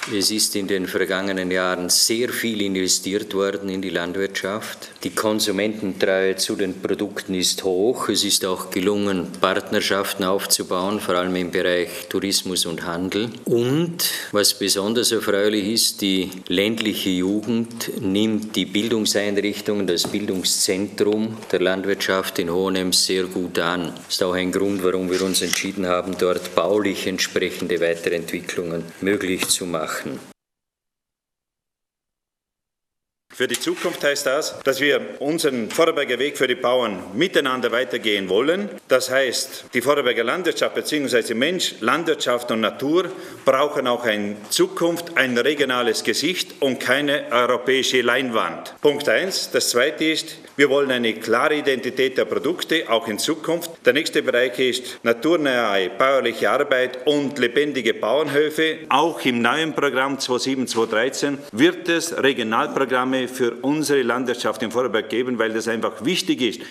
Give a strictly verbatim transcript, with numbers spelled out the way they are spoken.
Es ist in den vergangenen Jahren sehr viel investiert worden in die Landwirtschaft. Die Konsumententreue zu den Produkten ist hoch. Es ist auch gelungen, Partnerschaften aufzubauen, vor allem im Bereich Tourismus und Handel. Und was besonders erfreulich ist, die ländliche Jugend nimmt die Bildungseinrichtungen, das Bildungszentrum der Landwirtschaft in Hohenems sehr gut an. Das ist auch ein Grund, warum wir uns entschieden haben, dort baulich entsprechende Weiterentwicklungen möglich zu machen. Für die Zukunft heißt das, dass wir unseren Vorarlberger Weg für die Bauern miteinander weitergehen wollen. Das heißt, die Vorarlberger Landwirtschaft bzw. Mensch, Landwirtschaft und Natur brauchen auch in Zukunft ein regionales Gesicht und keine europäische Leinwand. Punkt eins. Das zweite ist, wir wollen eine klare Identität der Produkte, auch in Zukunft. Der nächste Bereich ist naturnahe bäuerliche Arbeit und lebendige Bauernhöfe. Auch im neuen Programm zweitausendsieben zweitausenddreizehn wird es Regionalprogramme für unsere Landwirtschaft in Vorarlberg geben, weil das einfach wichtig ist.